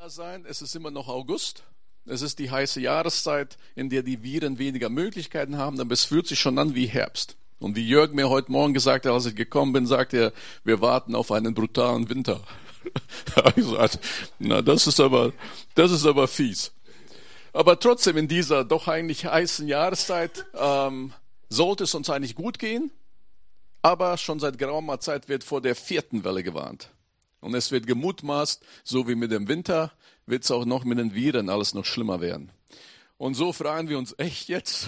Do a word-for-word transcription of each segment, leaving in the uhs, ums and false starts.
sein, es ist immer noch August. Es ist die heiße Jahreszeit, in der die Viren weniger Möglichkeiten haben, aber es fühlt sich schon an wie Herbst. Und wie Jörg mir heute Morgen gesagt hat, als ich gekommen bin, sagt er, wir warten auf einen brutalen Winter. Da habe ich gesagt, na, das ist aber, das ist aber fies. Aber trotzdem in dieser doch eigentlich heißen Jahreszeit ähm, sollte es uns eigentlich gut gehen, aber schon seit geraumer Zeit wird vor der vierten Welle gewarnt. Und es wird gemutmaßt, so wie mit dem Winter, wird es auch noch mit den Viren alles noch schlimmer werden. Und so fragen wir uns, echt jetzt?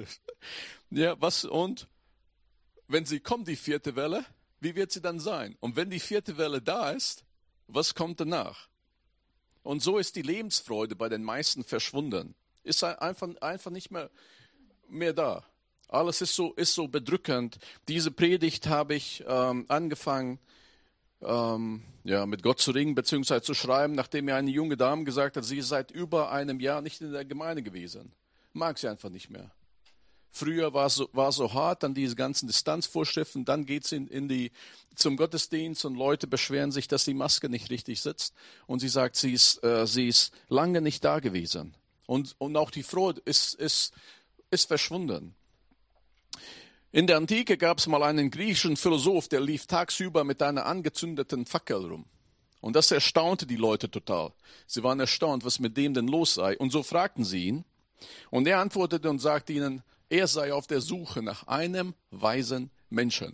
Ja, was und? Wenn sie kommt, die vierte Welle, wie wird sie dann sein? Und wenn die vierte Welle da ist, was kommt danach? Und so ist die Lebensfreude bei den meisten verschwunden. Ist einfach, einfach nicht mehr, mehr da. Alles ist so, ist so bedrückend. Diese Predigt habe ich ähm, angefangen, ähm, ja, mit Gott zu ringen bzw. zu schreiben, nachdem mir eine junge Dame gesagt hat, sie ist seit über einem Jahr nicht in der Gemeinde gewesen. Mag sie einfach nicht mehr. Früher war es so, war so hart, dann diese ganzen Distanzvorschriften, dann geht es in, in die, zum Gottesdienst und Leute beschweren sich, dass die Maske nicht richtig sitzt. Und sie sagt, sie ist, äh, sie ist lange nicht da gewesen. Und, und auch die Freude ist, ist, ist verschwunden. In der Antike gab es mal einen griechischen Philosoph, der lief tagsüber mit einer angezündeten Fackel rum. Und das erstaunte die Leute total. Sie waren erstaunt, was mit dem denn los sei. Und so fragten sie ihn. Und er antwortete und sagte ihnen, er sei auf der Suche nach einem weisen Menschen.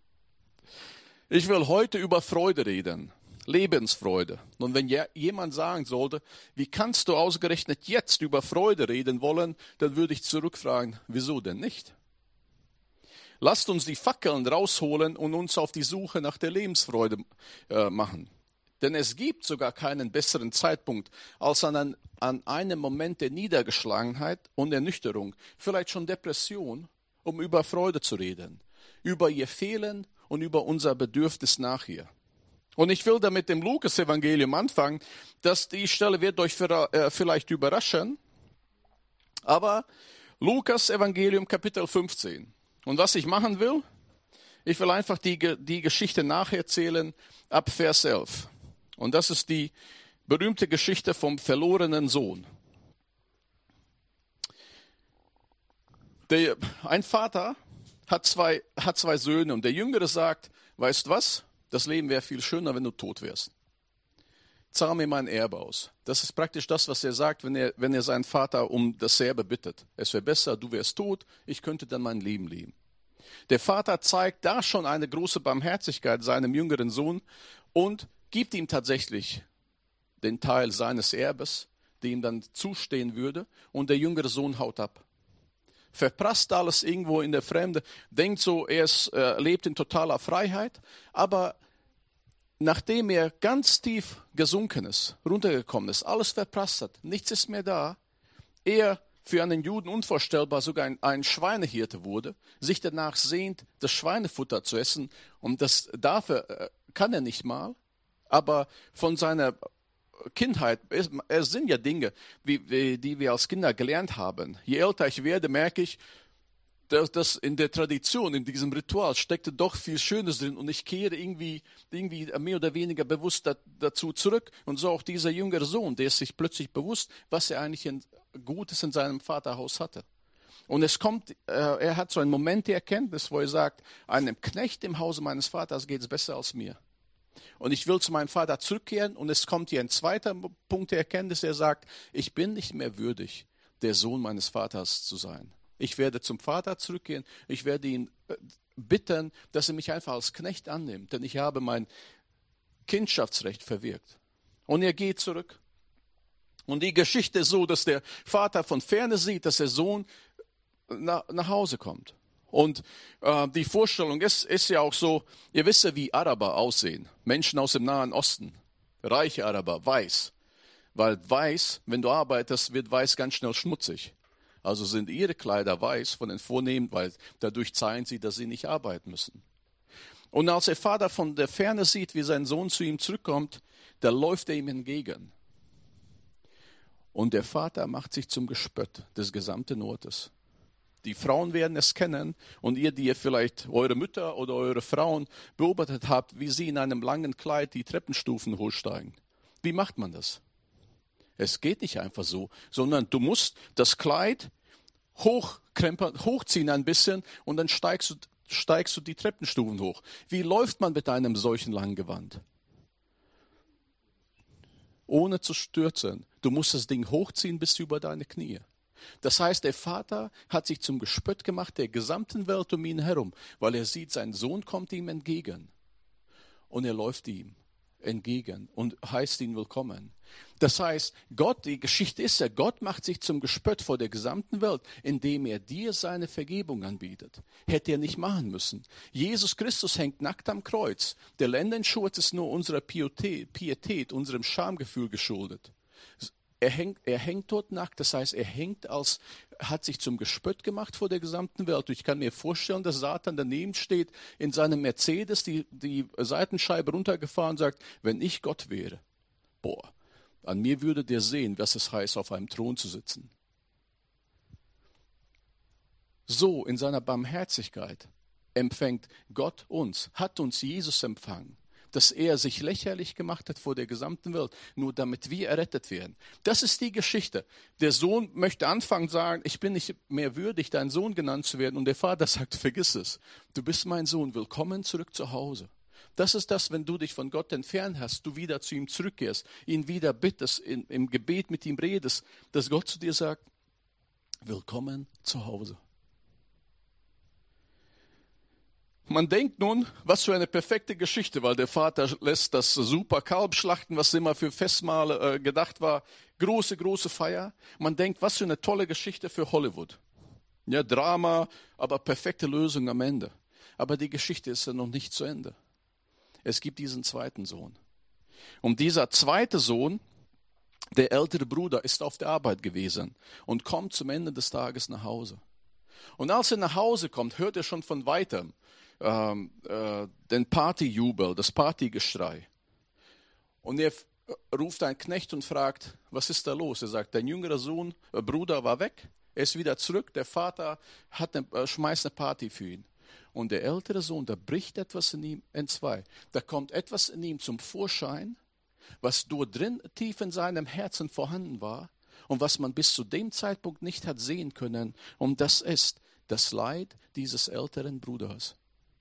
Ich will heute über Freude reden, Lebensfreude. Und wenn jemand sagen sollte, wie kannst du ausgerechnet jetzt über Freude reden wollen, dann würde ich zurückfragen, wieso denn nicht? Lasst uns die Fackeln rausholen und uns auf die Suche nach der Lebensfreude äh, machen. Denn es gibt sogar keinen besseren Zeitpunkt als an, ein, an einem Moment der Niedergeschlagenheit und Ernüchterung, vielleicht schon Depression, um über Freude zu reden, über ihr Fehlen und über unser Bedürfnis nach ihr. Und ich will damit dem Lukas-Evangelium anfangen, dass die Stelle wird euch vielleicht überraschen, aber Lukas-Evangelium Kapitel fünfzehn. Und was ich machen will, ich will einfach die, die Geschichte nacherzählen ab Vers elf. Und das ist die berühmte Geschichte vom verlorenen Sohn. Der, ein Vater hat zwei, hat zwei Söhne und der Jüngere sagt, weißt du was, das Leben wäre viel schöner, wenn du tot wärst. Zahl mir mein Erbe aus. Das ist praktisch das, was er sagt, wenn er, wenn er seinen Vater um das Erbe bittet. Es wäre besser, du wärst tot, ich könnte dann mein Leben leben. Der Vater zeigt da schon eine große Barmherzigkeit seinem jüngeren Sohn und gibt ihm tatsächlich den Teil seines Erbes, der ihm dann zustehen würde, und der jüngere Sohn haut ab. Verprasst alles irgendwo in der Fremde, denkt so, er ist, äh, lebt in totaler Freiheit, aber nachdem er ganz tief gesunken ist, runtergekommen ist, alles verprasst hat, nichts ist mehr da, er für einen Juden unvorstellbar sogar ein, ein Schweinehirte wurde, sich danach sehnt, das Schweinefutter zu essen, und das darf er, kann er nicht mal, aber von seiner Kindheit, es, es sind ja Dinge, wie, wie, die wir als Kinder gelernt haben. Je älter ich werde, merke ich, dass, dass in der Tradition, in diesem Ritual steckte doch viel Schönes drin, und ich kehre irgendwie, irgendwie mehr oder weniger bewusst da, dazu zurück. Und so auch dieser jüngere Sohn, der ist sich plötzlich bewusst, was er eigentlich in, Gutes in seinem Vaterhaus hatte. Und es kommt, äh, er hat so einen Moment der Erkenntnis, wo er sagt, einem Knecht im Hause meines Vaters geht es besser als mir. Und ich will zu meinem Vater zurückkehren, und es kommt hier ein zweiter Punkt der Erkenntnis, er sagt, ich bin nicht mehr würdig, der Sohn meines Vaters zu sein. Ich werde zum Vater zurückgehen, ich werde ihn bitten, dass er mich einfach als Knecht annimmt, denn ich habe mein Kindschaftsrecht verwirkt. Und er geht zurück. Und die Geschichte ist so, dass der Vater von Ferne sieht, dass der Sohn nach, nach Hause kommt. Und äh, die Vorstellung ist, ist ja auch so, ihr wisst ja, wie Araber aussehen. Menschen aus dem Nahen Osten, reiche Araber, weiß. Weil weiß, wenn du arbeitest, wird weiß ganz schnell schmutzig. Also sind ihre Kleider weiß von den Vornehmen, weil dadurch zeigen sie, dass sie nicht arbeiten müssen. Und als der Vater von der Ferne sieht, wie sein Sohn zu ihm zurückkommt, da läuft er ihm entgegen. Und der Vater macht sich zum Gespött des gesamten Ortes. Die Frauen werden es kennen, und ihr, die ihr vielleicht eure Mütter oder eure Frauen beobachtet habt, wie sie in einem langen Kleid die Treppenstufen hochsteigen. Wie macht man das? Es geht nicht einfach so, sondern du musst das Kleid hochkrempeln, hochziehen ein bisschen und dann steigst du, steigst du die Treppenstufen hoch. Wie läuft man mit einem solchen langen Gewand? Ohne zu stürzen. Du musst das Ding hochziehen bis über deine Knie. Das heißt, der Vater hat sich zum Gespött gemacht der gesamten Welt um ihn herum, weil er sieht, sein Sohn kommt ihm entgegen. Und er läuft ihm entgegen und heißt ihn willkommen. Das heißt, Gott, die Geschichte ist ja, Gott macht sich zum Gespött vor der gesamten Welt, indem er dir seine Vergebung anbietet. Hätte er nicht machen müssen. Jesus Christus hängt nackt am Kreuz. Der Lendenschurz ist nur unserer Pietät, Pietät, unserem Schamgefühl geschuldet. Er hängt, er hängt dort nackt, das heißt, er hängt als, hat sich zum Gespött gemacht vor der gesamten Welt. Ich kann mir vorstellen, dass Satan daneben steht, in seinem Mercedes die, die Seitenscheibe runtergefahren und sagt, wenn ich Gott wäre, boah, an mir würde der sehen, was es heißt, auf einem Thron zu sitzen. So, in seiner Barmherzigkeit empfängt Gott uns, hat uns Jesus empfangen, dass er sich lächerlich gemacht hat vor der gesamten Welt, nur damit wir errettet werden. Das ist die Geschichte. Der Sohn möchte anfangen zu sagen, ich bin nicht mehr würdig, dein Sohn genannt zu werden. Und der Vater sagt, vergiss es. Du bist mein Sohn, willkommen zurück zu Hause. Das ist das, wenn du dich von Gott entfernt hast, du wieder zu ihm zurückkehrst, ihn wieder bittest, in, im Gebet mit ihm redest, dass Gott zu dir sagt, willkommen zu Hause. Man denkt nun, was für eine perfekte Geschichte, weil der Vater lässt das super Kalb schlachten, was immer für Festmahle äh, gedacht war. Große, große Feier. Man denkt, was für eine tolle Geschichte für Hollywood. Ja, Drama, aber perfekte Lösung am Ende. Aber die Geschichte ist ja noch nicht zu Ende. Es gibt diesen zweiten Sohn. Und dieser zweite Sohn, der ältere Bruder, ist auf der Arbeit gewesen und kommt zum Ende des Tages nach Hause. Und als er nach Hause kommt, hört er schon von weitem ähm, äh, den Partyjubel, das Partygeschrei. Und er f- ruft einen Knecht und fragt, was ist da los? Er sagt, dein jüngerer Sohn, äh, Bruder war weg, er ist wieder zurück, der Vater hat eine, äh, schmeißt eine Party für ihn. Und der ältere Sohn, da bricht etwas in ihm entzwei. Da kommt etwas in ihm zum Vorschein, was dort drin tief in seinem Herzen vorhanden war und was man bis zu dem Zeitpunkt nicht hat sehen können. Und das ist das Leid dieses älteren Bruders.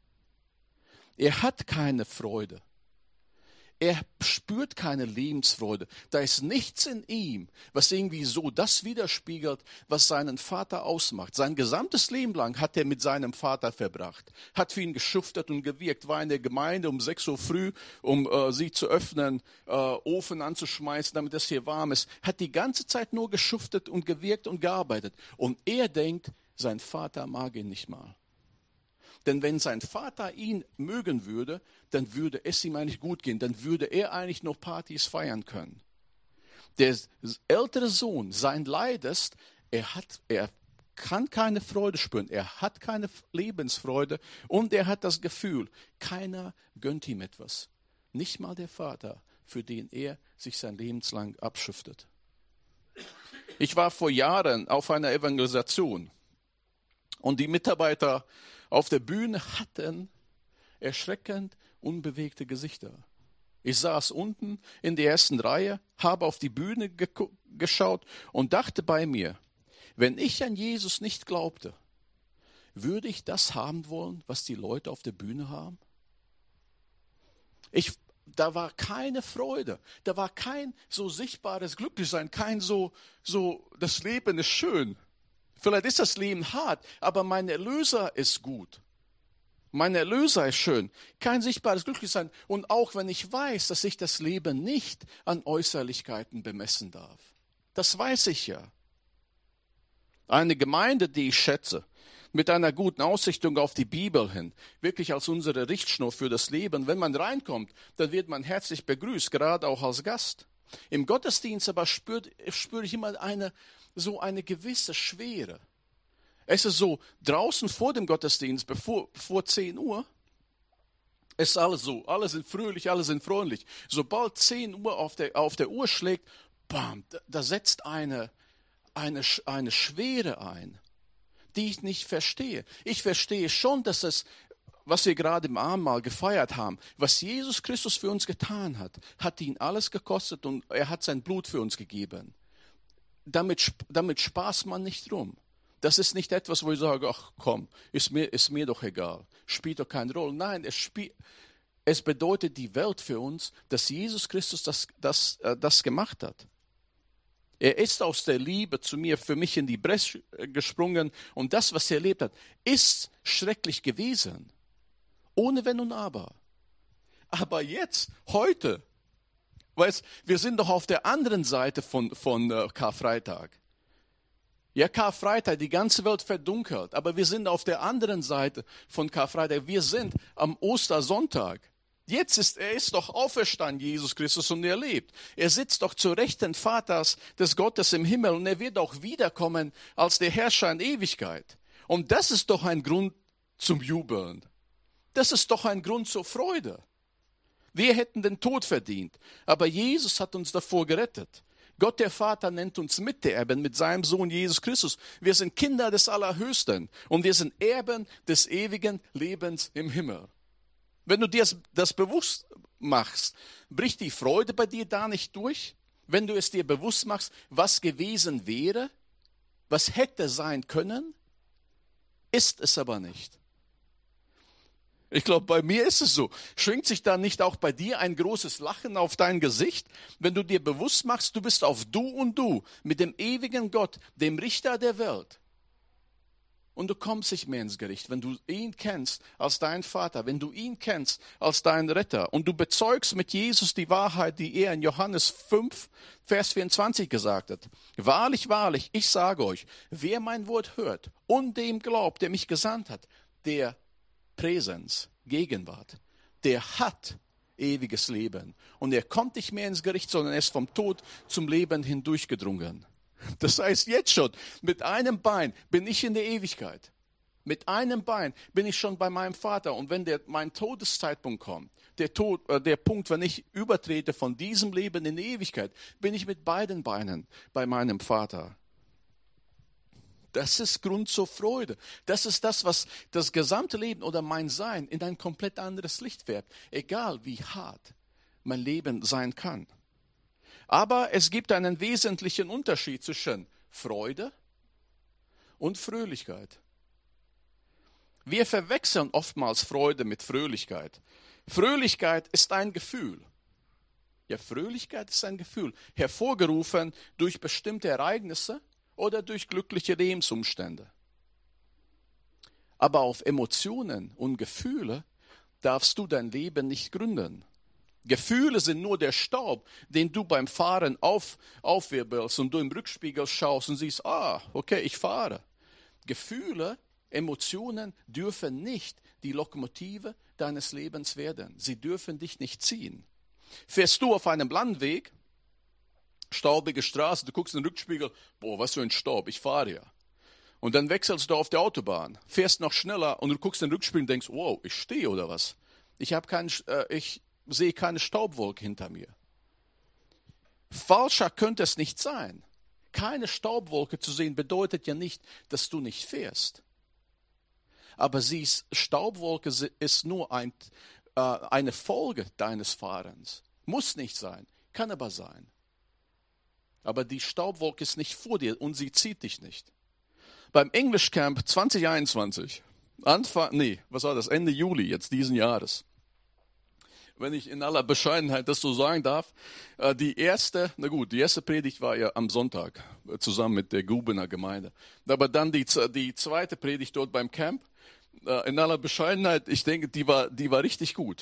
Er hat keine Freude. Er spürt keine Lebensfreude. Da ist nichts in ihm, was irgendwie so das widerspiegelt, was seinen Vater ausmacht. Sein gesamtes Leben lang hat er mit seinem Vater verbracht, hat für ihn geschuftet und gewirkt, war in der Gemeinde um sechs Uhr früh, um äh, sie zu öffnen, äh, Ofen anzuschmeißen, damit es hier warm ist, hat die ganze Zeit nur geschuftet und gewirkt und gearbeitet. Und er denkt, sein Vater mag ihn nicht mal. Denn wenn sein Vater ihn mögen würde, dann würde es ihm eigentlich gut gehen. Dann würde er eigentlich noch Partys feiern können. Der ältere Sohn, sein Leid ist, er, hat, er kann keine Freude spüren. Er hat keine Lebensfreude und er hat das Gefühl, keiner gönnt ihm etwas. Nicht mal der Vater, für den er sich sein Leben lang abschuftet. Ich war vor Jahren auf einer Evangelisation und die Mitarbeiter auf der Bühne hatten erschreckend unbewegte Gesichter. Ich saß unten in der ersten Reihe, habe auf die Bühne ge- geschaut und dachte bei mir, wenn ich an Jesus nicht glaubte, würde ich das haben wollen, was die Leute auf der Bühne haben? Ich, da war keine Freude, da war kein so sichtbares Glücklichsein, kein so, so, das Leben ist schön. Vielleicht ist das Leben hart, aber mein Erlöser ist gut. Mein Erlöser ist schön. Kein sichtbares Glücklichsein. Und auch wenn ich weiß, dass ich das Leben nicht an Äußerlichkeiten bemessen darf. Das weiß ich ja. Eine Gemeinde, die ich schätze, mit einer guten Ausrichtung auf die Bibel hin, wirklich als unsere Richtschnur für das Leben. Wenn man reinkommt, dann wird man herzlich begrüßt, gerade auch als Gast. Im Gottesdienst aber spürt, spüre ich immer eine so eine gewisse Schwere. Es ist so, draußen vor dem Gottesdienst, bevor, vor zehn Uhr, ist alles so, alle sind fröhlich, alle sind freundlich. Sobald zehn Uhr auf der, auf der Uhr schlägt, bam, da, da setzt eine, eine, eine Schwere ein, die ich nicht verstehe. Ich verstehe schon, dass es was wir gerade im Abendmahl gefeiert haben, was Jesus Christus für uns getan hat, hat ihn alles gekostet und er hat sein Blut für uns gegeben. Damit, damit spaßt man nicht rum. Das ist nicht etwas, wo ich sage, ach komm, ist mir, ist mir doch egal, spielt doch keine Rolle. Nein, es, spiel, es bedeutet die Welt für uns, dass Jesus Christus das, das, äh, das gemacht hat. Er ist aus der Liebe zu mir, für mich in die Bresche gesprungen und das, was er erlebt hat, ist schrecklich gewesen. Ohne Wenn und Aber. Aber jetzt, heute, weißt, wir sind doch auf der anderen Seite von, von äh, Karfreitag. Ja, Karfreitag, die ganze Welt verdunkelt, aber wir sind auf der anderen Seite von Karfreitag. Wir sind am Ostersonntag. Jetzt ist er ist doch auferstanden, Jesus Christus, und er lebt. Er sitzt doch zur Rechten Vaters des Gottes im Himmel und er wird auch wiederkommen als der Herrscher in Ewigkeit. Und das ist doch ein Grund zum Jubeln. Das ist doch ein Grund zur Freude. Wir hätten den Tod verdient, aber Jesus hat uns davor gerettet. Gott der Vater nennt uns Miterben mit seinem Sohn Jesus Christus. Wir sind Kinder des Allerhöchsten und wir sind Erben des ewigen Lebens im Himmel. Wenn du dir das, das bewusst machst, bricht die Freude bei dir da nicht durch? Wenn du es dir bewusst machst, was gewesen wäre, was hätte sein können, ist es aber nicht. Ich glaube, bei mir ist es so. Schwingt sich da nicht auch bei dir ein großes Lachen auf dein Gesicht, wenn du dir bewusst machst, du bist auf Du und Du mit dem ewigen Gott, dem Richter der Welt. Und du kommst nicht mehr ins Gericht, wenn du ihn kennst als dein Vater, wenn du ihn kennst als dein Retter und du bezeugst mit Jesus die Wahrheit, die er in Johannes fünf, Vers vierundzwanzig gesagt hat. Wahrlich, wahrlich, ich sage euch, wer mein Wort hört und dem glaubt, der mich gesandt hat, der Präsenz, Gegenwart, der hat ewiges Leben. Und er kommt nicht mehr ins Gericht, sondern er ist vom Tod zum Leben hindurchgedrungen. Das heißt, jetzt schon, mit einem Bein bin ich in der Ewigkeit. Mit einem Bein bin ich schon bei meinem Vater. Und wenn der, mein Todeszeitpunkt kommt, der, Tod, äh, der Punkt, wenn ich übertrete von diesem Leben in die Ewigkeit, bin ich mit beiden Beinen bei meinem Vater. Das ist Grund zur Freude. Das ist das, was das gesamte Leben oder mein Sein in ein komplett anderes Licht färbt. Egal wie hart mein Leben sein kann. Aber es gibt einen wesentlichen Unterschied zwischen Freude und Fröhlichkeit. Wir verwechseln oftmals Freude mit Fröhlichkeit. Fröhlichkeit ist ein Gefühl. Ja, Fröhlichkeit ist ein Gefühl, hervorgerufen durch bestimmte Ereignisse oder durch glückliche Lebensumstände. Aber auf Emotionen und Gefühle darfst du dein Leben nicht gründen. Gefühle sind nur der Staub, den du beim Fahren auf, aufwirbelst und du im Rückspiegel schaust und siehst, ah, okay, ich fahre. Gefühle, Emotionen dürfen nicht die Lokomotive deines Lebens werden. Sie dürfen dich nicht ziehen. Fährst du auf einem Landweg, staubige Straße, du guckst in den Rückspiegel, boah, was für ein Staub, ich fahre ja. Und dann wechselst du auf der Autobahn, fährst noch schneller und du guckst in den Rückspiegel und denkst, wow, ich stehe oder was? Ich habe keinen, äh, ich sehe keine Staubwolke hinter mir. Falscher könnte es nicht sein. Keine Staubwolke zu sehen bedeutet ja nicht, dass du nicht fährst. Aber siehst, Staubwolke ist nur ein, äh, eine Folge deines Fahrens. Muss nicht sein, kann aber sein. Aber die Staubwolke ist nicht vor dir und sie zieht dich nicht. Beim English Camp zwanzig einundzwanzig, Anfang, nee, was war das, Ende Juli jetzt diesen Jahres, wenn ich in aller Bescheidenheit das so sagen darf, die erste, na gut, die erste Predigt war ja am Sonntag, zusammen mit der Gubener Gemeinde. Aber dann die, die zweite Predigt dort beim Camp, in aller Bescheidenheit, ich denke, die war, die war richtig gut.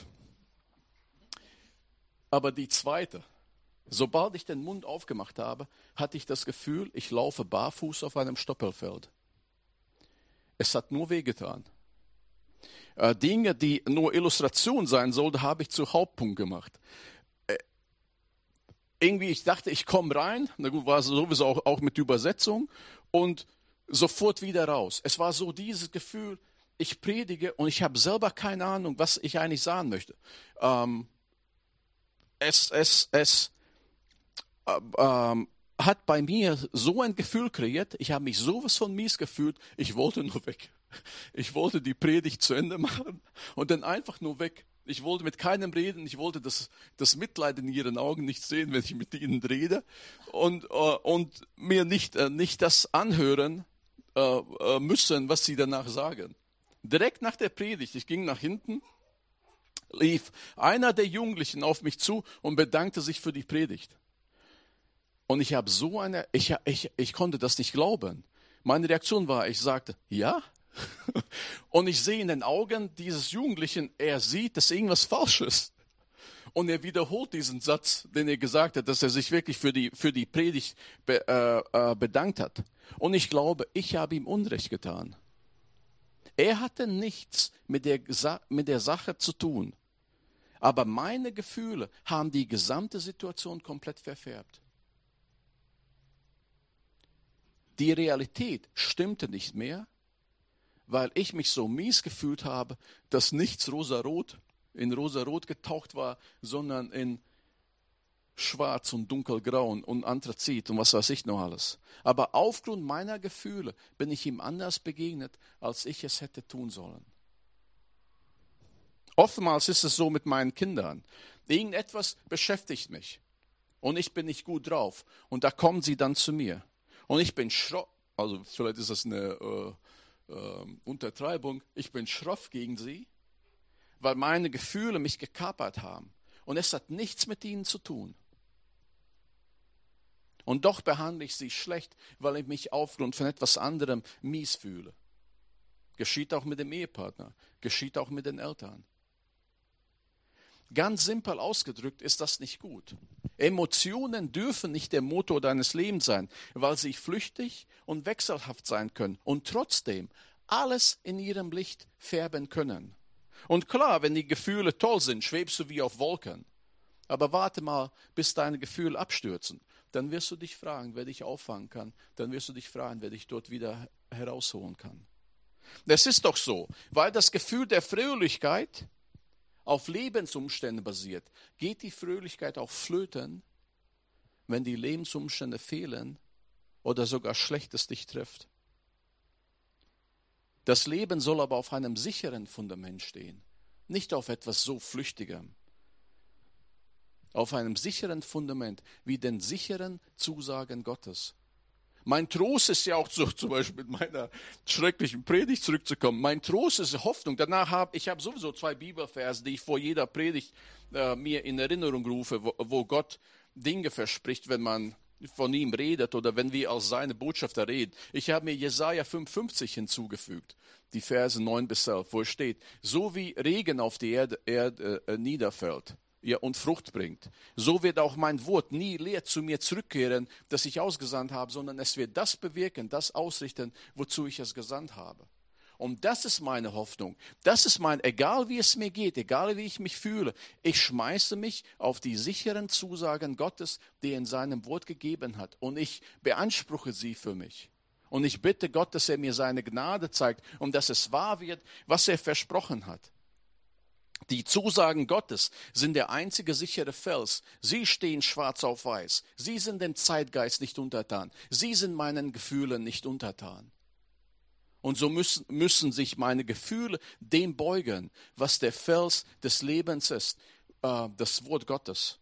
Aber die zweite, sobald ich den Mund aufgemacht habe, hatte ich das Gefühl, ich laufe barfuß auf einem Stoppelfeld. Es hat nur wehgetan. Äh, Dinge, die nur Illustration sein sollten, habe ich zu Hauptpunkt gemacht. Äh, irgendwie, ich dachte, ich komme rein, na gut, war sowieso auch, auch mit Übersetzung und sofort wieder raus. Es war so dieses Gefühl, ich predige und ich habe selber keine Ahnung, was ich eigentlich sagen möchte. Ähm, es, es, es, äh, ähm, hat bei mir so ein Gefühl kreiert, ich habe mich sowas von mies gefühlt, ich wollte nur weg. Ich wollte die Predigt zu Ende machen und dann einfach nur weg. Ich wollte mit keinem reden, ich wollte das, das Mitleid in ihren Augen nicht sehen, wenn ich mit ihnen rede und, äh, und mir nicht, äh, nicht das anhören äh, müssen, was sie danach sagen. Direkt nach der Predigt, ich ging nach hinten, lief einer der Jugendlichen auf mich zu und bedankte sich für die Predigt. Und ich habe so eine, ich, ich, ich konnte das nicht glauben. Meine Reaktion war, ich sagte, ja? Und ich sehe in den Augen dieses Jugendlichen, er sieht, dass irgendwas falsch ist. Und er wiederholt diesen Satz, den er gesagt hat, dass er sich wirklich für die, für die Predigt be, äh, bedankt hat. Und ich glaube, ich habe ihm Unrecht getan. Er hatte nichts mit der, mit der Sache zu tun. Aber meine Gefühle haben die gesamte Situation komplett verfärbt. Die Realität stimmte nicht mehr, weil ich mich so mies gefühlt habe, dass nichts rosarot in rosarot getaucht war, sondern in schwarz und dunkelgrau und Anthrazit und was weiß ich noch alles. Aber aufgrund meiner Gefühle bin ich ihm anders begegnet, als ich es hätte tun sollen. Oftmals ist es so mit meinen Kindern. Irgendetwas beschäftigt mich und ich bin nicht gut drauf und da kommen sie dann zu mir. Und ich bin schroff, also vielleicht ist das eine äh, äh, Untertreibung, ich bin schroff gegen sie, weil meine Gefühle mich gekapert haben. Und es hat nichts mit ihnen zu tun. Und doch behandle ich sie schlecht, weil ich mich aufgrund von etwas anderem mies fühle. Geschieht auch mit dem Ehepartner, geschieht auch mit den Eltern. Ganz simpel ausgedrückt ist das nicht gut. Emotionen dürfen nicht der Motor deines Lebens sein, weil sie flüchtig und wechselhaft sein können und trotzdem alles in ihrem Licht färben können. Und klar, wenn die Gefühle toll sind, schwebst du wie auf Wolken. Aber warte mal, bis deine Gefühle abstürzen. Dann wirst du dich fragen, wer dich auffangen kann. Dann wirst du dich fragen, wer dich dort wieder herausholen kann. Das ist doch so, weil das Gefühl der Fröhlichkeit auf Lebensumstände basiert, geht die Fröhlichkeit auch flöten, wenn die Lebensumstände fehlen oder sogar Schlechtes dich trifft. Das Leben soll aber auf einem sicheren Fundament stehen, nicht auf etwas so Flüchtigem. Auf einem sicheren Fundament, wie den sicheren Zusagen Gottes. Mein Trost ist ja auch so, zum Beispiel mit meiner schrecklichen Predigt zurückzukommen. Mein Trost ist Hoffnung. Danach habe ich habe sowieso zwei Bibelverse, die ich vor jeder Predigt äh, mir in Erinnerung rufe, wo, wo Gott Dinge verspricht, wenn man von ihm redet oder wenn wir als seine Botschafter reden. Ich habe mir Jesaja fünfundfünfzig hinzugefügt, die Verse neun bis elf, wo es steht, so wie Regen auf die Erde, Erde äh, niederfällt. Ja, und Frucht bringt. So wird auch mein Wort nie leer zu mir zurückkehren, das ich ausgesandt habe, sondern es wird das bewirken, das ausrichten, wozu ich es gesandt habe. Und das ist meine Hoffnung. Das ist mein, egal wie es mir geht, egal wie ich mich fühle, ich schmeiße mich auf die sicheren Zusagen Gottes, die er in seinem Wort gegeben hat. Und ich beanspruche sie für mich. Und ich bitte Gott, dass er mir seine Gnade zeigt und dass es wahr wird, was er versprochen hat. Die Zusagen Gottes sind der einzige sichere Fels. Sie stehen schwarz auf weiß. Sie sind dem Zeitgeist nicht untertan. Sie sind meinen Gefühlen nicht untertan. Und so müssen, müssen sich meine Gefühle dem beugen, was der Fels des Lebens ist, äh, das Wort Gottes.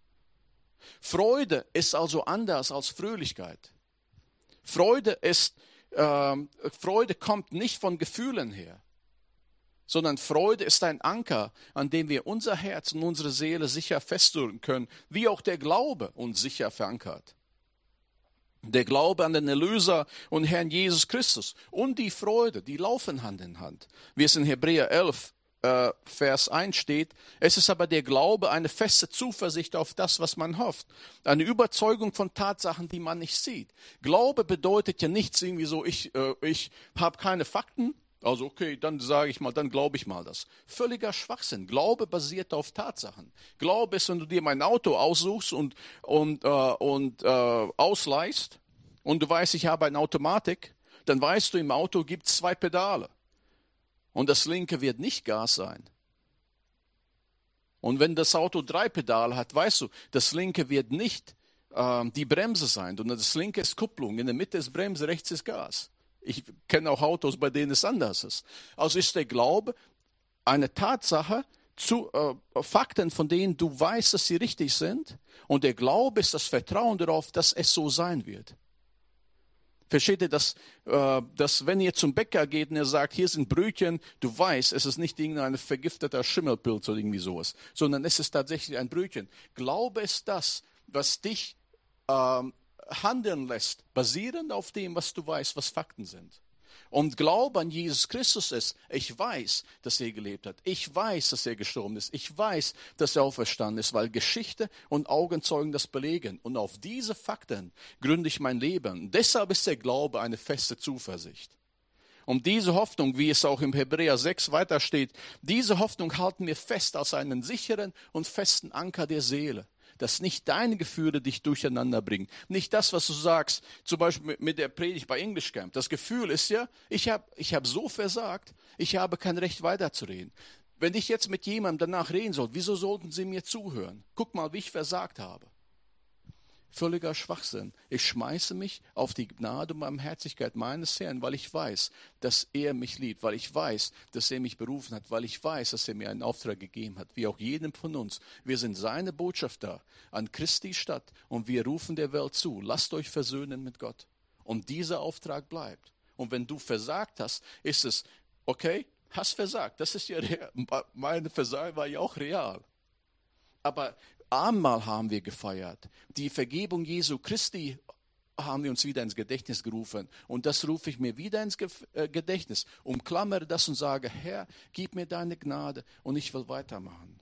Freude ist also anders als Fröhlichkeit. Freude ist, äh, Freude kommt nicht von Gefühlen her. Sondern Freude ist ein Anker, an dem wir unser Herz und unsere Seele sicher festdrücken können, wie auch der Glaube uns sicher verankert. Der Glaube an den Erlöser und Herrn Jesus Christus und die Freude, die laufen Hand in Hand. Wie es in Hebräer elf, äh, Vers eins steht, es ist aber der Glaube eine feste Zuversicht auf das, was man hofft. Eine Überzeugung von Tatsachen, die man nicht sieht. Glaube bedeutet ja nichts irgendwie so, ich, äh, ich habe keine Fakten. Also okay, dann sage ich mal, dann glaube ich mal das. Völliger Schwachsinn. Glaube basiert auf Tatsachen. Glaube ist, wenn du dir mein Auto aussuchst und, und, äh, und äh, ausleihst und du weißt, ich habe eine Automatik, dann weißt du, im Auto gibt es zwei Pedale. Und das linke wird nicht Gas sein. Und wenn das Auto drei Pedale hat, weißt du, das linke wird nicht ähm, die Bremse sein. Und das linke ist Kupplung, in der Mitte ist Bremse, rechts ist Gas. Ich kenne auch Autos, bei denen es anders ist. Also ist der Glaube eine Tatsache, zu äh, Fakten, von denen du weißt, dass sie richtig sind. Und der Glaube ist das Vertrauen darauf, dass es so sein wird. Versteht ihr, dass, äh, dass wenn ihr zum Bäcker geht und er sagt, hier sind Brötchen, du weißt, es ist nicht irgendein vergifteter Schimmelpilz oder irgendwie sowas, sondern es ist tatsächlich ein Brötchen. Glaube ist das, was dich ähm, handeln lässt, basierend auf dem, was du weißt, was Fakten sind. Und Glaube an Jesus Christus ist, ich weiß, dass er gelebt hat. Ich weiß, dass er gestorben ist. Ich weiß, dass er auferstanden ist, weil Geschichte und Augenzeugen das belegen. Und auf diese Fakten gründe ich mein Leben. Deshalb ist der Glaube eine feste Zuversicht. Und diese Hoffnung, wie es auch im Hebräer sechs weiter steht, diese Hoffnung halten wir fest als einen sicheren und festen Anker der Seele. Dass nicht deine Gefühle dich durcheinander bringen. Nicht das, was du sagst, zum Beispiel mit der Predigt bei English Camp. Das Gefühl ist ja, ich habe ich hab so versagt, ich habe kein Recht weiterzureden. Wenn ich jetzt mit jemandem danach reden soll, wieso sollten sie mir zuhören? Guck mal, wie ich versagt habe. Völliger Schwachsinn. Ich schmeiße mich auf die Gnade und Barmherzigkeit meines Herrn, weil ich weiß, dass er mich liebt, weil ich weiß, dass er mich berufen hat, weil ich weiß, dass er mir einen Auftrag gegeben hat, wie auch jedem von uns. Wir sind seine Botschafter an Christi Stadt und wir rufen der Welt zu, lasst euch versöhnen mit Gott. Und dieser Auftrag bleibt. Und wenn du versagt hast, ist es, okay, hast versagt. Das ist ja real. Meine Versagen war ja auch real. Aber Abendmahl haben wir gefeiert. Die Vergebung Jesu Christi haben wir uns wieder ins Gedächtnis gerufen. Und das rufe ich mir wieder ins Gedächtnis. Umklammere das und sage, Herr, gib mir deine Gnade und ich will weitermachen.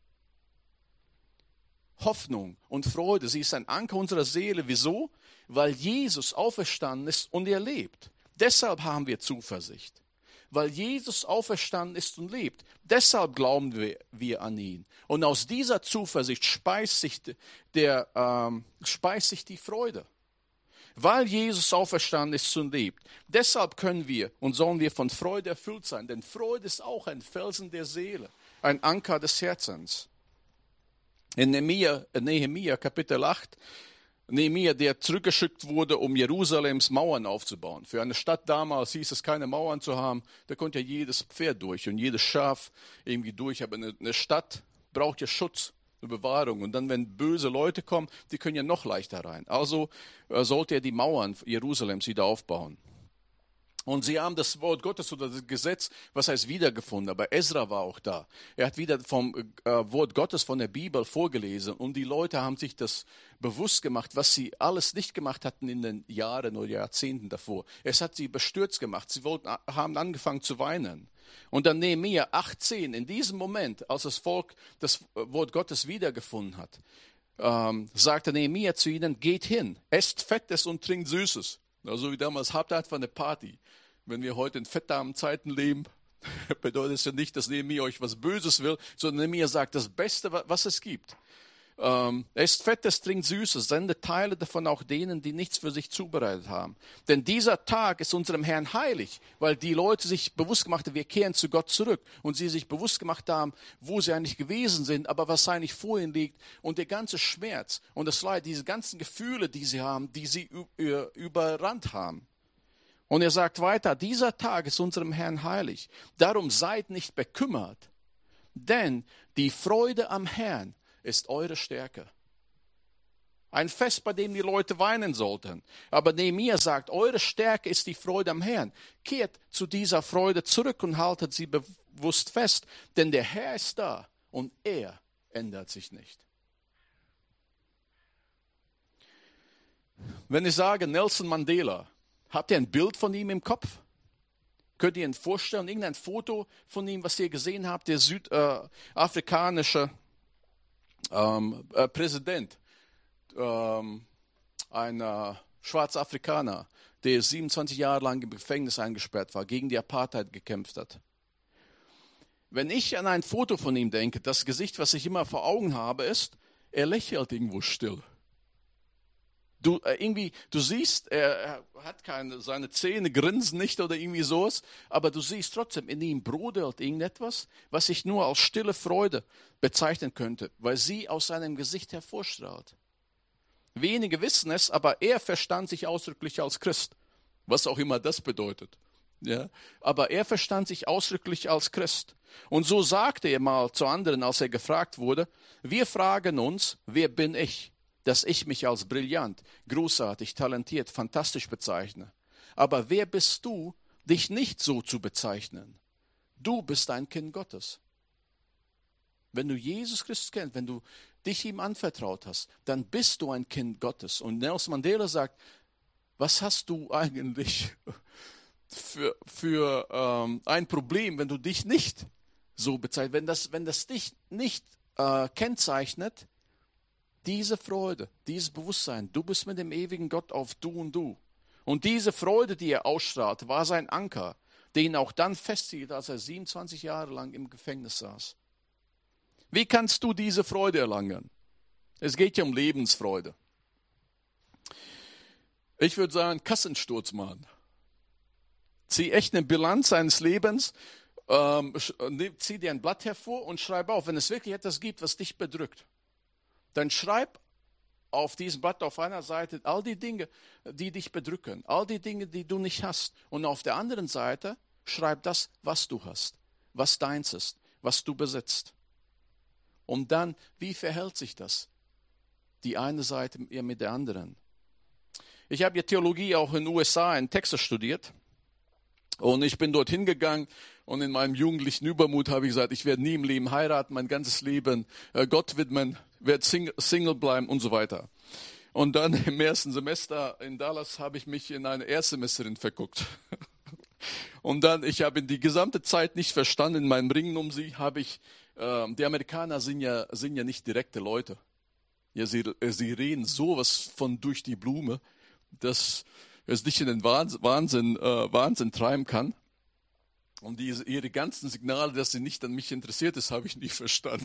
Hoffnung und Freude, sie ist ein Anker unserer Seele. Wieso? Weil Jesus auferstanden ist und er lebt. Deshalb haben wir Zuversicht. Weil Jesus auferstanden ist und lebt. Deshalb glauben wir, wir an ihn. Und aus dieser Zuversicht speist sich, der, ähm, speist sich die Freude. Weil Jesus auferstanden ist und lebt. Deshalb können wir und sollen wir von Freude erfüllt sein. Denn Freude ist auch ein Felsen der Seele, ein Anker des Herzens. In Nehemia, Nehemia Kapitel acht, Nehemia, der zurückgeschickt wurde, um Jerusalems Mauern aufzubauen. Für eine Stadt damals hieß es, keine Mauern zu haben. Da konnte ja jedes Pferd durch und jedes Schaf irgendwie durch. Aber eine, eine Stadt braucht ja Schutz, eine Bewahrung. Und dann, wenn böse Leute kommen, die können ja noch leichter rein. Also äh, sollte er die Mauern Jerusalems wieder aufbauen. Und sie haben das Wort Gottes oder das Gesetz, was heißt wiedergefunden, aber Ezra war auch da. Er hat wieder vom äh, Wort Gottes von der Bibel vorgelesen und die Leute haben sich das bewusst gemacht, was sie alles nicht gemacht hatten in den Jahren oder Jahrzehnten davor. Es hat sie bestürzt gemacht, sie wollten, haben angefangen zu weinen. Und dann Nehemia achtzehn, in diesem Moment, als das Volk das Wort Gottes wiedergefunden hat, ähm, sagte Nehemia zu ihnen, geht hin, esst Fettes und trinkt Süßes. Also wie damals, habt ihr einfach eine Party. Wenn wir heute in fettarmen Zeiten leben, bedeutet es ja nicht, dass Nehemia euch was Böses will, sondern Nehemia sagt, das Beste, was es gibt. Ähm, esst Fettes, trinkt Süßes, sendet Teile davon auch denen, die nichts für sich zubereitet haben. Denn dieser Tag ist unserem Herrn heilig, weil die Leute sich bewusst gemacht haben, wir kehren zu Gott zurück. Und sie sich bewusst gemacht haben, wo sie eigentlich gewesen sind, aber was eigentlich vor ihnen liegt. Und der ganze Schmerz und das Leid, diese ganzen Gefühle, die sie haben, die sie überrannt haben. Und er sagt weiter, dieser Tag ist unserem Herrn heilig. Darum seid nicht bekümmert, denn die Freude am Herrn ist eure Stärke. Ein Fest, bei dem die Leute weinen sollten. Aber Nehemia sagt, eure Stärke ist die Freude am Herrn. Kehrt zu dieser Freude zurück und haltet sie bewusst fest, denn der Herr ist da und er ändert sich nicht. Wenn ich sage Nelson Mandela, habt ihr ein Bild von ihm im Kopf? Könnt ihr ihn vorstellen, irgendein Foto von ihm, was ihr gesehen habt, der südafrikanische ähm, äh, Präsident, ähm, ein äh, Schwarzafrikaner, der siebenundzwanzig Jahre lang im Gefängnis eingesperrt war, gegen die Apartheid gekämpft hat. Wenn ich an ein Foto von ihm denke, das Gesicht, was ich immer vor Augen habe, ist, er lächelt irgendwo still. Du, äh, irgendwie, du siehst, er, er hat keine, seine Zähne grinsen nicht oder irgendwie sowas, aber du siehst trotzdem, in ihm brodelt irgendetwas, was ich nur als stille Freude bezeichnen könnte, weil sie aus seinem Gesicht hervorstrahlt. Wenige wissen es, aber er verstand sich ausdrücklich als Christ, was auch immer das bedeutet. Ja, aber er verstand sich ausdrücklich als Christ. Und so sagte er mal zu anderen, als er gefragt wurde, wir fragen uns, wer bin ich, dass ich mich als brillant, großartig, talentiert, fantastisch bezeichne. Aber wer bist du, dich nicht so zu bezeichnen? Du bist ein Kind Gottes. Wenn du Jesus Christus kennst, wenn du dich ihm anvertraut hast, dann bist du ein Kind Gottes. Und Nelson Mandela sagt, was hast du eigentlich für, für ähm, ein Problem, wenn du dich nicht so bezeichnest, wenn das, wenn das dich nicht äh, kennzeichnet, diese Freude, dieses Bewusstsein, du bist mit dem ewigen Gott auf Du und Du. Und diese Freude, die er ausstrahlt, war sein Anker, der ihn auch dann festhielt, als er siebenundzwanzig Jahre lang im Gefängnis saß. Wie kannst du diese Freude erlangen? Es geht ja um Lebensfreude. Ich würde sagen, Kassensturz machen. Zieh echt eine Bilanz seines Lebens, ähm, zieh dir ein Blatt hervor und schreib auf, wenn es wirklich etwas gibt, was dich bedrückt. Dann schreib auf diesem Blatt auf einer Seite all die Dinge, die dich bedrücken, all die Dinge, die du nicht hast. Und auf der anderen Seite schreib das, was du hast, was deins ist, was du besitzt. Und dann, wie verhält sich das? Die eine Seite mit der anderen. Ich habe ja Theologie auch in den U S A, in Texas studiert. Und ich bin dort hingegangen und in meinem jugendlichen Übermut habe ich gesagt, ich werde nie im Leben heiraten, mein ganzes Leben äh, Gott widmen, werde Single, Single bleiben und so weiter. Und dann im ersten Semester in Dallas habe ich mich in eine Erstsemesterin verguckt. Und dann, ich habe in die gesamte Zeit nicht verstanden, in meinem Ringen um sie, habe ich, äh, die Amerikaner sind ja, sind ja nicht direkte Leute. Ja, sie, sie reden sowas von durch die Blume, dass es dich in den Wahnsinn, Wahnsinn, äh, Wahnsinn treiben kann. Und diese, ihre ganzen Signale, dass sie nicht an mich interessiert ist, habe ich nie verstanden.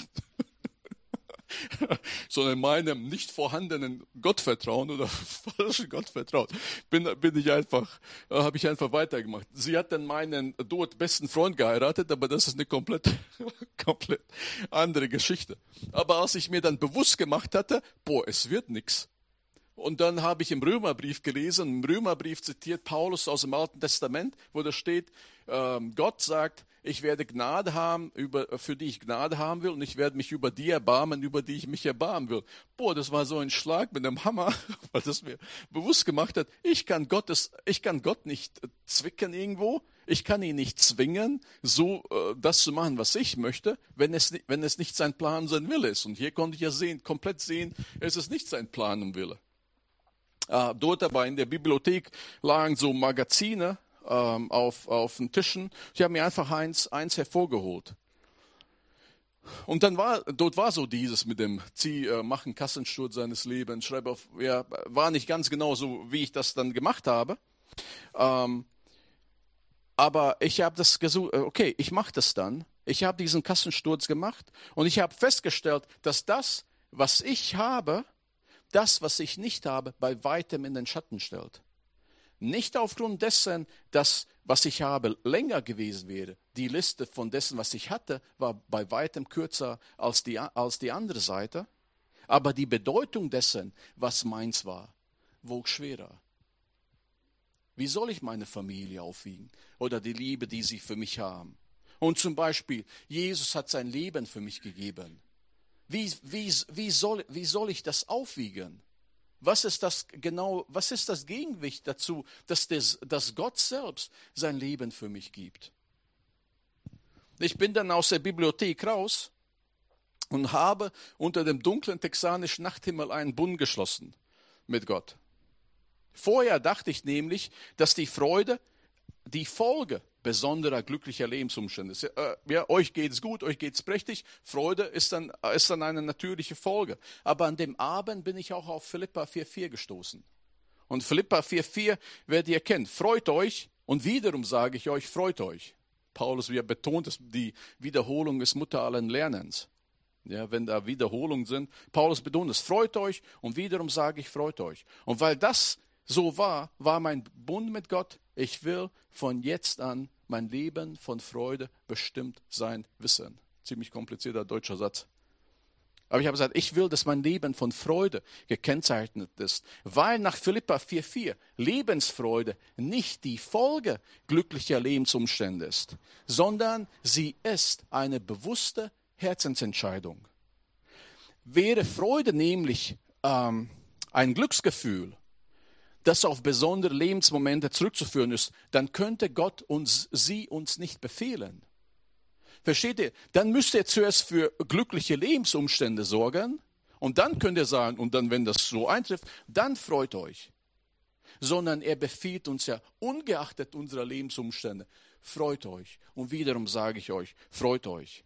Sondern meinem nicht vorhandenen Gottvertrauen oder falschen Gottvertrauen bin, bin ich einfach, äh, habe ich einfach weitergemacht. Sie hat dann meinen dort besten Freund geheiratet, aber das ist eine komplett, komplett andere Geschichte. Aber als ich mir dann bewusst gemacht hatte, boah, es wird nichts. Und dann habe ich im Römerbrief gelesen, im Römerbrief zitiert Paulus aus dem Alten Testament, wo da steht, ähm, Gott sagt, ich werde Gnade haben, über, für die ich Gnade haben will, und ich werde mich über die erbarmen, über die ich mich erbarmen will. Boah, das war so ein Schlag mit einem Hammer, weil das mir bewusst gemacht hat, ich kann Gottes, ich kann Gott nicht zwicken irgendwo, ich kann ihn nicht zwingen, so äh, das zu machen, was ich möchte, wenn es, wenn es nicht sein Plan und sein Wille ist. Und hier konnte ich ja sehen, komplett sehen, es ist nicht sein Plan und Wille. Äh, dort aber in der Bibliothek lagen so Magazine ähm, auf, auf den Tischen. Ich habe mir einfach eins, eins hervorgeholt. Und dann war, dort war so dieses mit dem Zieh, äh, mach einen Kassensturz seines Lebens, schreibe auf, ja, war nicht ganz genau so, wie ich das dann gemacht habe. Ähm, aber ich habe das gesucht, okay, ich mache das dann. Ich habe diesen Kassensturz gemacht und ich habe festgestellt, dass das, was ich habe, das, was ich nicht habe, bei weitem in den Schatten stellt. Nicht aufgrund dessen, dass was ich habe länger gewesen wäre. Die Liste von dessen, was ich hatte, war bei weitem kürzer als die, als die andere Seite. Aber die Bedeutung dessen, was meins war, wog schwerer. Wie soll ich meine Familie aufwiegen? Oder die Liebe, die sie für mich haben? Und zum Beispiel, Jesus hat sein Leben für mich gegeben. Wie, wie, wie, soll, wie soll ich das aufwiegen? Was ist das genau, was ist das Gegengewicht dazu, dass, das, dass Gott selbst sein Leben für mich gibt? Ich bin dann aus der Bibliothek raus und habe unter dem dunklen texanischen Nachthimmel einen Bund geschlossen mit Gott. Vorher dachte ich nämlich, dass die Freude die Folge besonderer glücklicher Lebensumstände ist. Ja, euch geht's gut, euch geht's prächtig. Freude ist dann, ist dann eine natürliche Folge. Aber an dem Abend bin ich auch auf Philipper vier vier gestoßen. Und Philipper vier vier werdet ihr kennen. Freut euch, und wiederum sage ich euch, freut euch. Paulus, wie er betont, ist die Wiederholung ist Mutter allen Lernens. Ja, wenn da Wiederholungen sind, Paulus betont es, freut euch, und wiederum sage ich, freut euch. Und weil das so war, war mein Bund mit Gott, ich will von jetzt an mein Leben von Freude bestimmt sein wissen. Ziemlich komplizierter deutscher Satz. Aber ich habe gesagt, ich will, dass mein Leben von Freude gekennzeichnet ist, weil nach Philipper vier vier Lebensfreude nicht die Folge glücklicher Lebensumstände ist, sondern sie ist eine bewusste Herzensentscheidung. Wäre Freude nämlich ähm, ein Glücksgefühl, das auf besondere Lebensmomente zurückzuführen ist, dann könnte Gott uns, sie uns nicht befehlen. Versteht ihr? Dann müsst ihr zuerst für glückliche Lebensumstände sorgen und dann könnt ihr sagen, und dann, wenn das so eintrifft, dann freut euch. Sondern er befiehlt uns ja, ungeachtet unserer Lebensumstände, freut euch. Und wiederum sage ich euch, freut euch.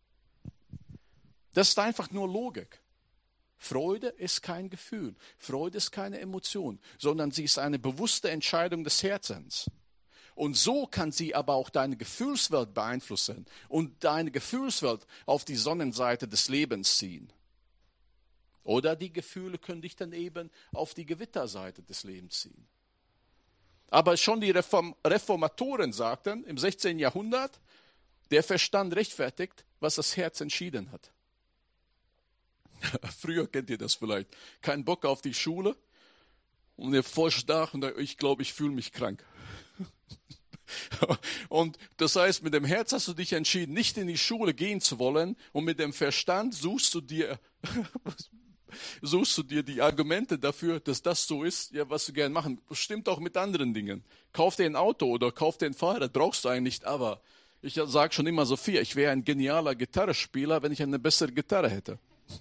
Das ist einfach nur Logik. Freude ist kein Gefühl, Freude ist keine Emotion, sondern sie ist eine bewusste Entscheidung des Herzens. Und so kann sie aber auch deine Gefühlswelt beeinflussen und deine Gefühlswelt auf die Sonnenseite des Lebens ziehen. Oder die Gefühle können dich dann eben auf die Gewitterseite des Lebens ziehen. Aber schon die Reform- Reformatoren sagten im sechzehnten Jahrhundert, der Verstand rechtfertigt, was das Herz entschieden hat. Früher kennt ihr das vielleicht. Kein Bock auf die Schule und ihr forscht nach und ich glaube, ich fühle mich krank. Und das heißt, mit dem Herz hast du dich entschieden, nicht in die Schule gehen zu wollen und mit dem Verstand suchst du dir, suchst du dir die Argumente dafür, dass das so ist, ja, was du gerne machen. Stimmt auch mit anderen Dingen. Kauf dir ein Auto oder kauf dir ein Fahrrad, brauchst du eigentlich nicht, aber ich sage schon immer so viel, ich wäre ein genialer Gitarrespieler, wenn ich eine bessere Gitarre hätte.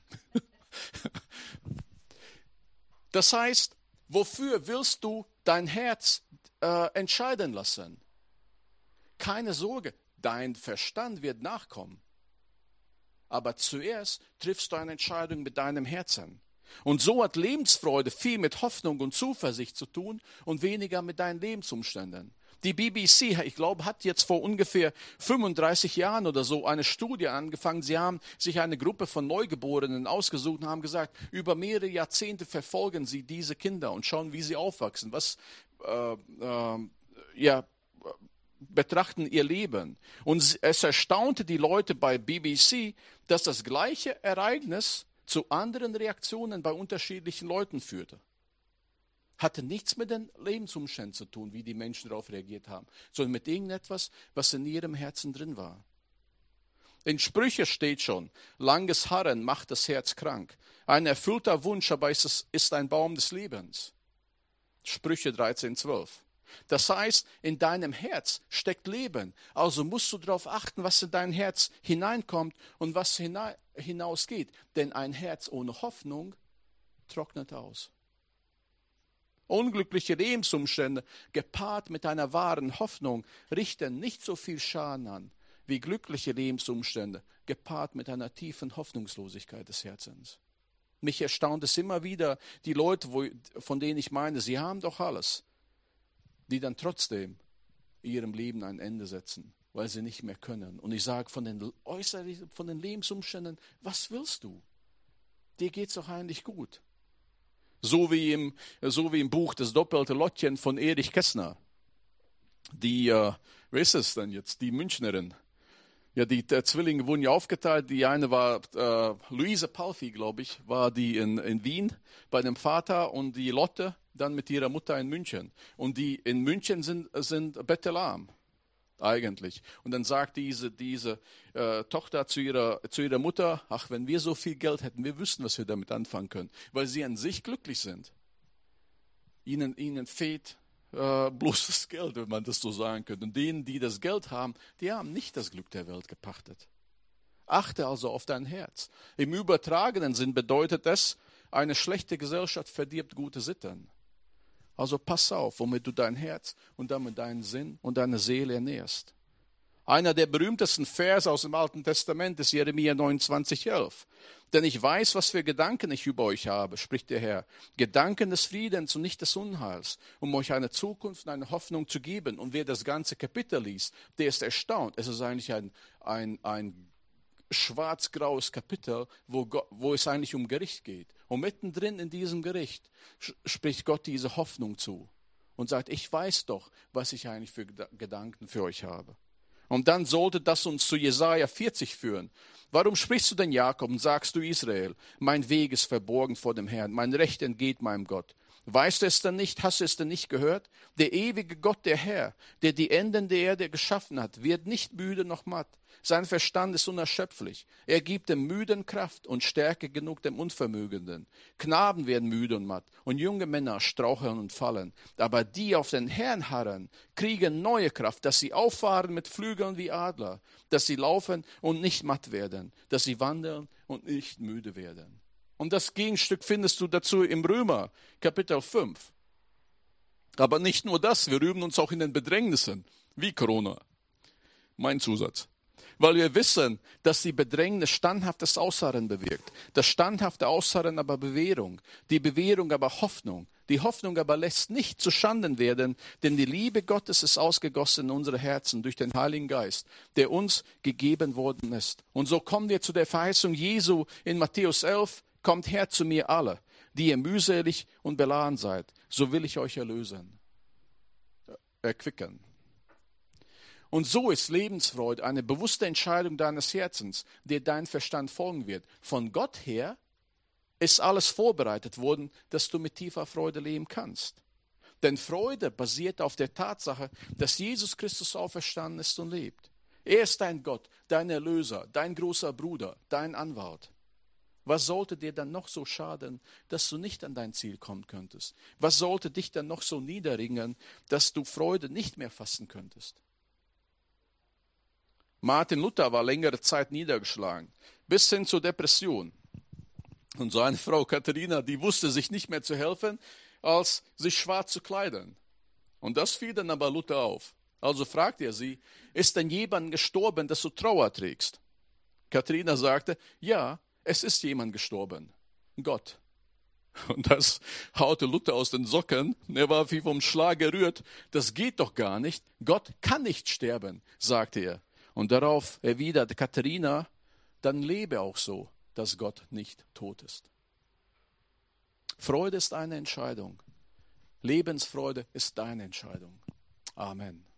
Das heißt, wofür willst du dein Herz äh, entscheiden lassen? Keine Sorge, dein Verstand wird nachkommen. Aber zuerst triffst du eine Entscheidung mit deinem Herzen. Und so hat Lebensfreude viel mit Hoffnung und Zuversicht zu tun und weniger mit deinen Lebensumständen. Die B B C, ich glaube, hat jetzt vor ungefähr fünfunddreißig Jahren oder so eine Studie angefangen. Sie haben sich eine Gruppe von Neugeborenen ausgesucht und haben gesagt, über mehrere Jahrzehnte verfolgen sie diese Kinder und schauen, wie sie aufwachsen, was äh, äh, ja, betrachten ihr Leben. Und es erstaunte die Leute bei B B C, dass das gleiche Ereignis zu anderen Reaktionen bei unterschiedlichen Leuten führte. Hatte nichts mit den Lebensumständen zu tun, wie die Menschen darauf reagiert haben, sondern mit irgendetwas, was in ihrem Herzen drin war. In Sprüche steht schon, langes Harren macht das Herz krank. Ein erfüllter Wunsch, aber ist es ist ein Baum des Lebens. Sprüche dreizehn zwölf. Das heißt, in deinem Herz steckt Leben. Also musst du darauf achten, was in dein Herz hineinkommt und was hinausgeht. Denn ein Herz ohne Hoffnung trocknet aus. Unglückliche Lebensumstände, gepaart mit einer wahren Hoffnung, richten nicht so viel Schaden an wie glückliche Lebensumstände, gepaart mit einer tiefen Hoffnungslosigkeit des Herzens. Mich erstaunt es immer wieder, die Leute, wo, von denen ich meine, sie haben doch alles, die dann trotzdem ihrem Leben ein Ende setzen, weil sie nicht mehr können. Und ich sage von den äußerlichen, von den Lebensumständen, was willst du? Dir geht's doch eigentlich gut. So wie im, so wie im Buch Das doppelte Lottchen von Erich Kästner. Die, äh, wer ist es denn jetzt? Die Münchnerin. Ja, die äh, Zwillinge wurden ja aufgeteilt. Die eine war, äh, Luise Palfi, glaube ich, war die in, in Wien bei dem Vater und die Lotte dann mit ihrer Mutter in München. Und die in München sind, sind bettelarm. Eigentlich. Und dann sagt diese, diese äh, Tochter zu ihrer, zu ihrer Mutter, ach, wenn wir so viel Geld hätten, wir wüssten, was wir damit anfangen können. Weil sie an sich glücklich sind. Ihnen, ihnen fehlt äh, bloß das Geld, wenn man das so sagen könnte. Und denen, die das Geld haben, die haben nicht das Glück der Welt gepachtet. Achte also auf dein Herz. Im übertragenen Sinn bedeutet es, eine schlechte Gesellschaft verdirbt gute Sitten. Also pass auf, womit du dein Herz und damit deinen Sinn und deine Seele ernährst. Einer der berühmtesten Verse aus dem Alten Testament ist Jeremia neunundzwanzig elf. Denn ich weiß, was für Gedanken ich über euch habe, spricht der Herr. Gedanken des Friedens und nicht des Unheils, um euch eine Zukunft und eine Hoffnung zu geben. Und wer das ganze Kapitel liest, der ist erstaunt. Es ist eigentlich ein, ein, ein schwarz-graues Kapitel, wo, Gott, wo es eigentlich um Gericht geht. Und mittendrin in diesem Gericht spricht Gott diese Hoffnung zu und sagt, ich weiß doch, was ich eigentlich für Gedanken für euch habe. Und dann sollte das uns zu Jesaja vierzig führen. Warum sprichst du denn, Jakob, und sagst du, Israel, mein Weg ist verborgen vor dem Herrn, mein Recht entgeht meinem Gott? Weißt du es denn nicht, hast du es denn nicht gehört? Der ewige Gott, der Herr, der die Enden der Erde geschaffen hat, wird nicht müde noch matt. Sein Verstand ist unerschöpflich. Er gibt dem Müden Kraft und Stärke genug dem Unvermögenden. Knaben werden müde und matt und junge Männer straucheln und fallen. Aber die auf den Herrn harren, kriegen neue Kraft, dass sie auffahren mit Flügeln wie Adler, dass sie laufen und nicht matt werden, dass sie wandeln und nicht müde werden. Und das Gegenstück findest du dazu im Römer, Kapitel fünf. Aber nicht nur das, wir üben uns auch in den Bedrängnissen, wie Corona. Mein Zusatz. Weil wir wissen, dass die Bedrängnis standhaftes Ausharren bewirkt. Das standhafte Ausharren aber Bewährung, die Bewährung aber Hoffnung. Die Hoffnung aber lässt nicht zu Schanden werden, denn die Liebe Gottes ist ausgegossen in unsere Herzen durch den Heiligen Geist, der uns gegeben worden ist. Und so kommen wir zu der Verheißung Jesu in Matthäus elf, kommt her zu mir alle, die ihr mühselig und beladen seid, so will ich euch erlösen, erquicken. Und so ist Lebensfreude eine bewusste Entscheidung deines Herzens, der dein Verstand folgen wird. Von Gott her ist alles vorbereitet worden, dass du mit tiefer Freude leben kannst. Denn Freude basiert auf der Tatsache, dass Jesus Christus auferstanden ist und lebt. Er ist dein Gott, dein Erlöser, dein großer Bruder, dein Anwalt. Was sollte dir dann noch so schaden, dass du nicht an dein Ziel kommen könntest? Was sollte dich dann noch so niederringen, dass du Freude nicht mehr fassen könntest? Martin Luther war längere Zeit niedergeschlagen, bis hin zur Depression. Und seine Frau Katharina, die wusste sich nicht mehr zu helfen, als sich schwarz zu kleiden. Und das fiel dann aber Luther auf. Also fragte er sie, ist denn jemand gestorben, dass du Trauer trägst? Katharina sagte, ja, es ist jemand gestorben, Gott. Und das haute Luther aus den Socken. Er war wie vom Schlag gerührt. Das geht doch gar nicht. Gott kann nicht sterben, sagte er. Und darauf erwiderte Katharina, dann lebe auch so, dass Gott nicht tot ist. Freude ist eine Entscheidung. Lebensfreude ist deine Entscheidung. Amen.